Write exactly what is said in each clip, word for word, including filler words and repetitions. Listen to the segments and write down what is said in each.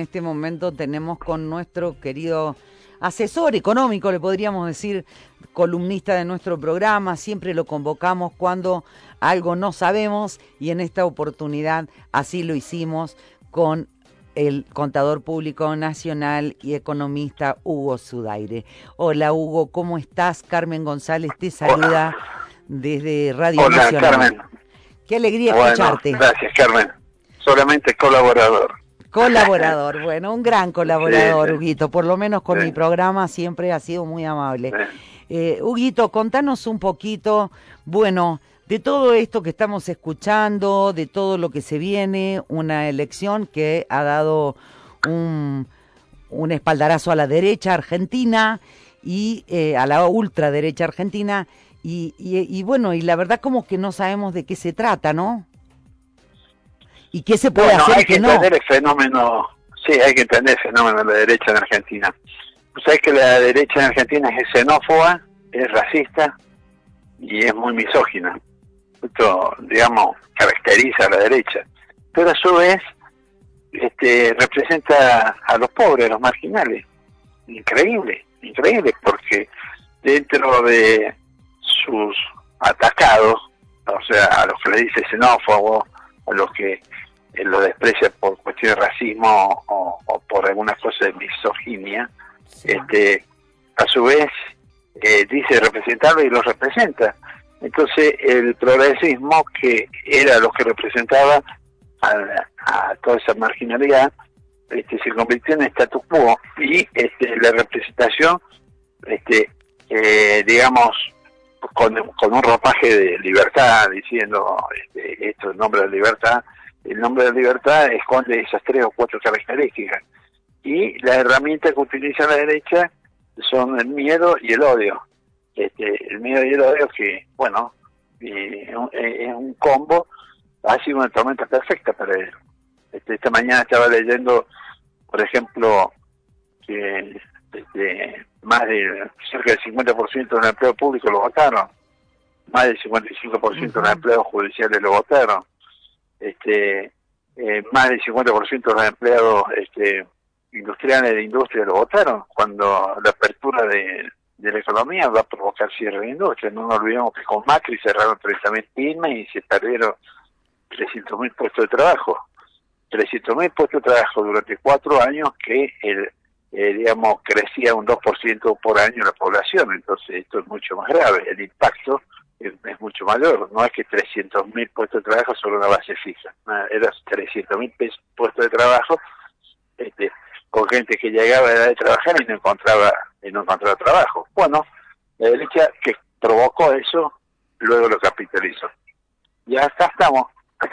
este momento tenemos con nuestro querido asesor económico, le podríamos decir, columnista de nuestro programa. Siempre lo convocamos cuando algo no sabemos y en esta oportunidad así lo hicimos con el contador público nacional y economista Hugo Zudaire. Hola Hugo, ¿cómo estás? Carmen González te saluda. Hola. Desde Radio Hola, Nacional. Carmen. Qué alegría bueno, escucharte. Gracias, Carmen. Solamente colaborador. Colaborador, bueno, un gran colaborador, sí, sí. Huguito, por lo menos con sí. mi programa siempre ha sido muy amable. Sí. Eh, Huguito, contanos un poquito, bueno, de todo esto que estamos escuchando, de todo lo que se viene, una elección que ha dado un, un espaldarazo a la derecha argentina y eh, a la ultraderecha argentina, y, y, y bueno, y la verdad como que no sabemos de qué se trata, ¿no? ¿Y qué se puede bueno, hacer hay que, que no? entender el fenómeno, sí, hay que entender el fenómeno de la derecha en Argentina. Pues sabes que la derecha en Argentina es xenófoba, es racista y es muy misógina. Esto, digamos, caracteriza a la derecha. Pero a su vez, este, representa a los pobres, a los marginales. Increíble, increíble, porque dentro de sus atacados, o sea, a los que le dice xenófobo, a los que eh, lo desprecia por cuestión de racismo o, o por alguna cosa de misoginia, sí. este, a su vez eh, dice representarlo y lo representa. Entonces el progresismo, que era lo que representaba a, a toda esa marginalidad, este, se convirtió en status quo, y este, la representación, este, eh, digamos, con, con un ropaje de libertad, diciendo este, esto es el nombre de libertad. El nombre de libertad esconde esas tres o cuatro características, y las herramientas que utiliza la derecha son el miedo y el odio. Este, el miedo y el odio, que bueno, eh, es un combo, ha sido una tormenta perfecta para él. Este, esta mañana estaba leyendo, por ejemplo, que este, más de cerca del cincuenta por ciento del empleo público lo votaron, más del cincuenta y cinco por ciento uh-huh. de los empleados judiciales lo votaron, este, eh, más del cincuenta por ciento de los empleados este, industriales de industria lo votaron, cuando la apertura de, de la economía va a provocar cierre de industria. No nos olvidemos que con Macri cerraron treinta mil pymes y se perdieron trescientos mil puestos de trabajo. trescientos mil puestos de trabajo durante cuatro años, que el Eh, digamos, crecía un dos por ciento por año la población. Entonces esto es mucho más grave, el impacto es, es mucho mayor. No es que trescientos mil puestos de trabajo sobre una base fija, no, eran trescientos mil puestos de trabajo este, con gente que llegaba a edad de trabajar y no encontraba, y no encontraba trabajo. Bueno, la derecha que provocó eso, luego lo capitalizó. Ya acá estamos.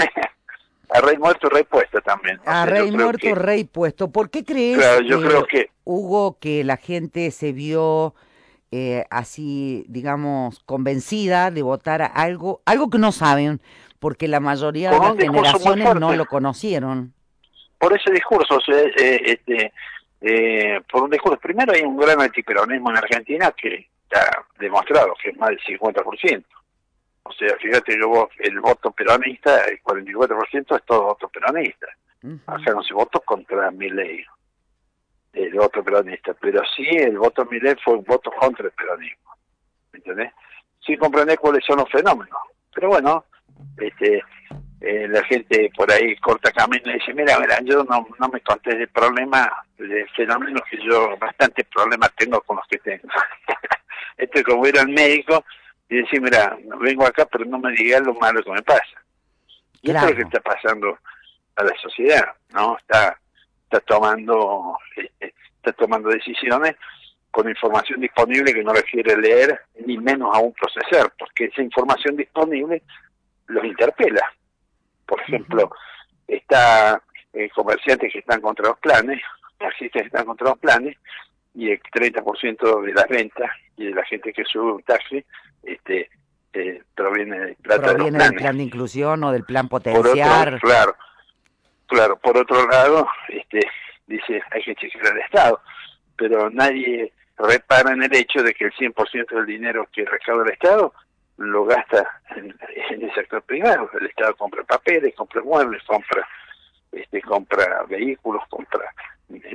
A rey muerto, rey puesto también. A rey muerto, que, rey puesto. ¿Por qué crees, claro, yo eh, creo que, Hugo, que la gente se vio eh, así, digamos, convencida de votar a algo, algo que no saben, porque la mayoría de las generaciones no lo conocieron? Por ese discurso, o sea, eh, este, eh, por un discurso. Primero, hay un gran antiperonismo en Argentina que está demostrado que es más del cincuenta por ciento. O sea, fíjate que vos, el voto peronista, el cuarenta y cuatro por ciento es todo voto peronista. Uh-huh. O sea, no se votó contra Milei, el voto peronista, pero sí el voto Milei fue un voto contra el peronismo. ¿Me entendés? Sí comprender cuáles son los fenómenos. Pero bueno, este, eh, la gente por ahí corta camino y dice, mira, mira, yo no, no me contés de problemas, de fenómenos, que yo bastantes problemas tengo con los que tengo. Esto es como ir al médico y decir, mira, vengo acá, pero no me digas lo malo que me pasa. Y claro. Esto es lo que está pasando a la sociedad, ¿no? Está está tomando está tomando decisiones con información disponible que no le quiere leer, ni menos aún procesar, porque esa información disponible los interpela. Por ejemplo, uh-huh. está eh, comerciantes que están contra los planes, taxistas que están contra los planes, y el treinta por ciento de las ventas y de la gente que sube un taxi este eh, proviene de plata proviene de los planes. del plan de inclusión o del plan potenciar. Por otro, claro, claro. Por otro lado, este dice hay que chequear al Estado, pero nadie repara en el hecho de que el cien por ciento del dinero que recauda el Estado lo gasta en, en el sector privado. El Estado compra papeles, compra muebles, compra este compra vehículos, compra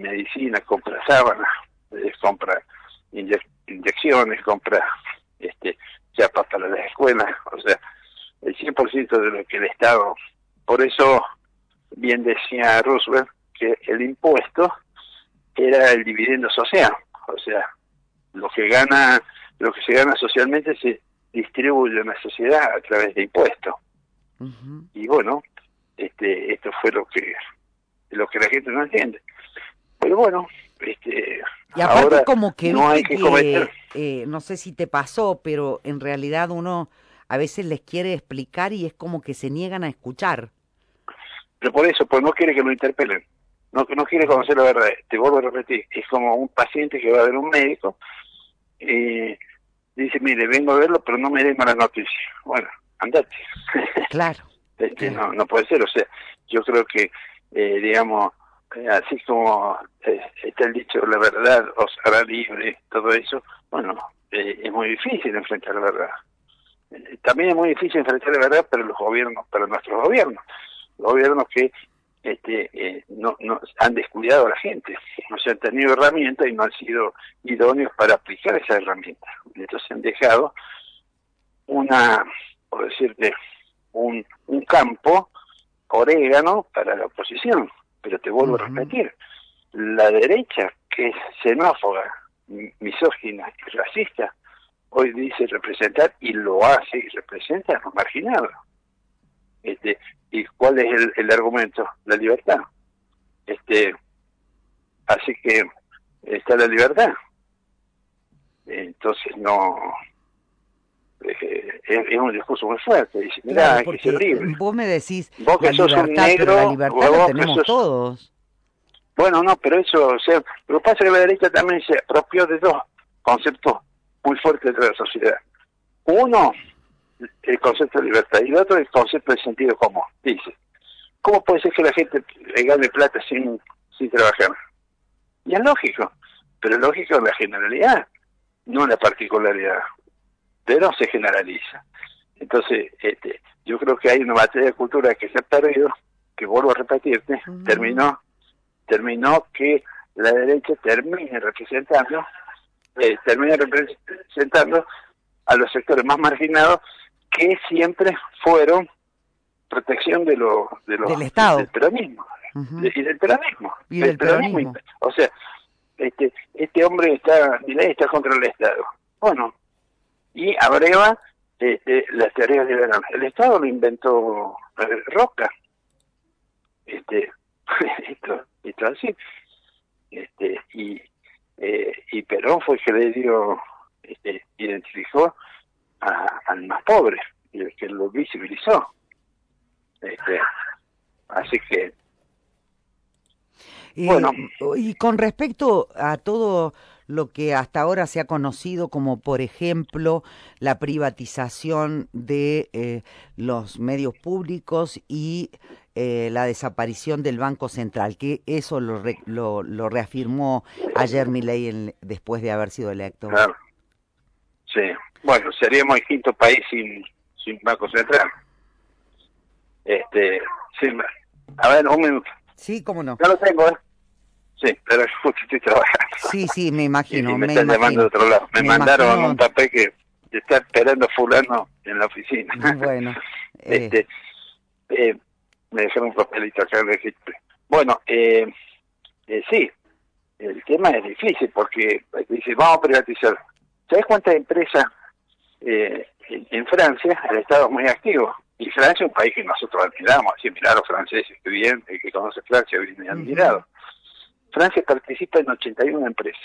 medicina, compra sábanas, eh, compra inye inyecciones, compra este chapas para las escuelas, o sea, el cien por ciento de lo que el Estado, por eso bien decía Roosevelt que el impuesto era el dividendo social, o sea, lo que gana, lo que se gana socialmente se distribuye en la sociedad a través de impuestos. Uh-huh. Y bueno, este, esto fue lo que lo que la gente no entiende. Pero bueno, este, y aparte ahora como que no hay que, que cometer... eh, no sé si te pasó, pero en realidad uno a veces les quiere explicar y es como que se niegan a escuchar. Pero por eso, pues no quiere que lo interpelen, no, no quiere conocer la verdad. Te vuelvo a repetir, es como un paciente que va a ver un médico y dice, mire, vengo a verlo, pero no me den malas noticias. Bueno, andate. Claro. este, claro. No, no puede ser, o sea, yo creo que, eh, digamos, eh, así como eh, está el dicho, la verdad os hará libre, todo eso, bueno, eh, es muy difícil enfrentar la verdad. Eh, también es muy difícil enfrentar la verdad para los gobiernos, para nuestros gobiernos. Gobiernos que este, eh, no, no han descuidado a la gente, no se han tenido herramientas y no han sido idóneos para aplicar esas herramientas. Entonces han dejado una, por decirte, un, un campo orégano para la oposición. Pero te vuelvo uh-huh. a repetir, la derecha, que es xenófoba, misógina y racista, hoy dice representar y lo hace y representa a los marginados. Este, ¿Y cuál es el, el argumento? La libertad. Este, así que está la libertad. Entonces no... Eh, es, es un discurso muy fuerte. Dice, mirá, claro, hay que ser libre. Vos me decís, vos que la sos libertad, un negro, pero la libertad la tenemos sos... todos. Bueno, no, pero eso, o sea, lo que pasa es que la derecha también se apropió de dos conceptos muy fuertes de la sociedad. Uno, el concepto de libertad, y el otro, el concepto de sentido común. Dice, ¿cómo puede ser que la gente gane plata sin, sin trabajar? Y es lógico, pero es lógico en la generalidad, no en la particularidad. Pero se generaliza. Entonces, este, yo creo que hay una materia de cultura que se ha perdido, que vuelvo a repetirte, uh-huh. terminó, terminó que la derecha termine representando, eh, termine representando a los sectores más marginados que siempre fueron protección de los de los del Estado, del peronismo uh-huh. de, y del peronismo, y del, del peronismo. peronismo. O sea, este este hombre está, Milei está contra el Estado. Bueno, y abreva este, las teorías liberales. El Estado lo inventó eh, Roca. Este, esto, esto así. Este, y eh, y Perón fue el que le dio, este, identificó a, al más pobre, y el que lo visibilizó. Este, así que y, bueno. Y con respecto a todo lo que hasta ahora se ha conocido como, por ejemplo, la privatización de eh, los medios públicos y eh, la desaparición del Banco Central, que eso lo re, lo, lo reafirmó ayer Milei en, después de haber sido electo. Claro. Sí, bueno, seríamos el quinto país sin, sin Banco Central. Este, sí, a ver, un minuto. Sí, cómo no. No lo tengo, ¿eh? Sí, pero justo estoy trabajando. Sí, sí, me imagino. Y, y me, me están imagino. llamando de otro lado. Me, me mandaron imagino... un papel que está esperando fulano en la oficina. Bueno. Eh... este, eh, me dejaron un papelito acá en el registro. Bueno, eh, eh, sí, el tema es difícil porque dice, vamos a privatizar. ¿Sabes cuántas empresas eh, en, en Francia el Estado es muy activo? Y Francia es un país que nosotros admiramos, así mirar a los franceses, que bien, el que conoce Francia viene admirado. Uh-huh. Francia participa en ochenta y una empresas.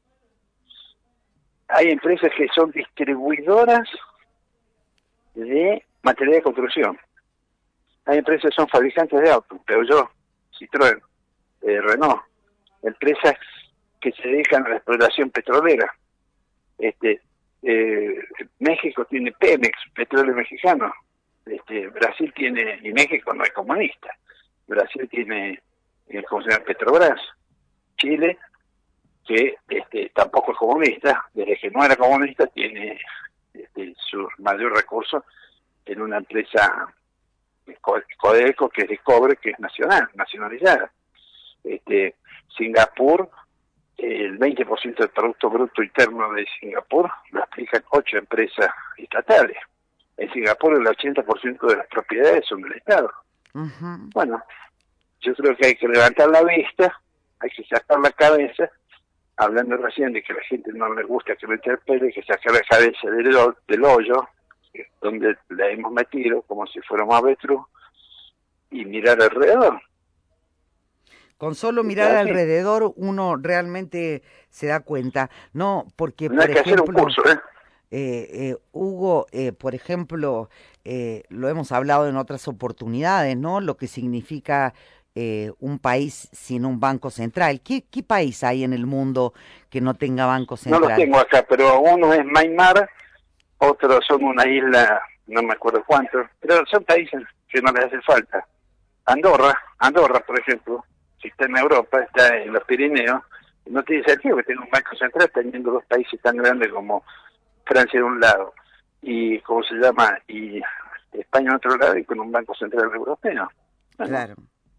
Hay empresas que son distribuidoras de material de construcción. Hay empresas que son fabricantes de autos, Peugeot, Citroën, eh, Renault. Empresas que se dedican a la exploración petrolera. Este, eh, México tiene Pemex, petróleo mexicano. Este, Brasil tiene, y México no es comunista. Brasil tiene, eh, ¿cómo se llama? Petrobras. Chile, que este, tampoco es comunista, desde que no era comunista tiene este, su mayor recurso en una empresa Codelco, que es de cobre, que es nacional, nacionalizada. Este, Singapur, el veinte por ciento del Producto Bruto Interno de Singapur lo explican ocho empresas estatales. En Singapur el ochenta por ciento de las propiedades son del Estado. Uh-huh. Bueno, yo creo que hay que levantar la vista, hay que sacar la cabeza, hablando recién de que a la gente no le gusta que lo interpele, hay que sacar la cabeza del, del hoyo, donde la hemos metido como si fuéramos avestruz, y mirar alrededor. Con solo mirar alrededor uno realmente se da cuenta, no, porque no por hay que ejemplo, hacer un curso, ¿eh? Eh, eh, Hugo, eh, por ejemplo, eh, lo hemos hablado en otras oportunidades, ¿no? Lo que significa eh, un país sin un banco central. ¿Qué, ¿Qué país hay en el mundo que no tenga banco central? No lo tengo acá, pero uno es Myanmar, otros son una isla, no me acuerdo cuánto, pero son países que no les hace falta. Andorra, Andorra, por ejemplo, si está en Europa, está en los Pirineos, no tiene sentido que tenga un banco central teniendo dos países tan grandes como Francia de un lado y, ¿cómo se llama? Y España de otro lado y con un banco central europeo. Bueno, claro.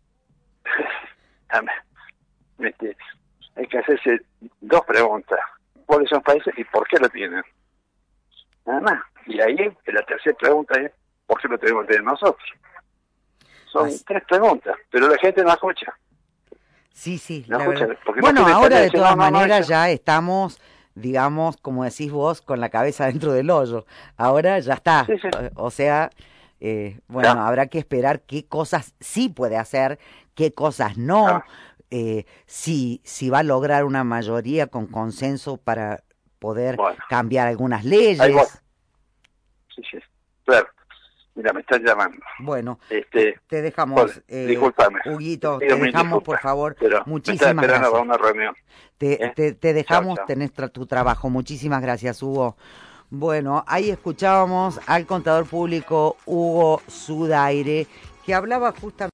este, hay que hacerse dos preguntas. ¿Cuáles son países y por qué lo tienen? Nada más. Y ahí la tercera pregunta es ¿por qué lo tenemos que tener nosotros? Son Así. tres preguntas, pero la gente no escucha. Sí, sí. No la escucha, verdad. no Bueno, ahora de todas no, no, maneras no, ya estamos, digamos, como decís vos, con la cabeza dentro del hoyo. Ahora ya está. Sí, sí. O, o sea, eh, bueno, ya. habrá que esperar qué cosas sí puede hacer, qué cosas no. Ah. Eh, si, si va a lograr una mayoría con consenso para poder bueno. cambiar algunas leyes. Sí, sí, claro. Mira, me están llamando. Bueno, este, te dejamos, bueno, eh, discúlpame. Huguito, te dejamos, disculpa, por favor, pero muchísimas me está gracias. Para una reunión. Te, ¿Eh? te, te dejamos chao, chao. tener tra tu trabajo. Muchísimas gracias, Hugo. Bueno, ahí escuchábamos al contador público Hugo Sudaire, que hablaba justamente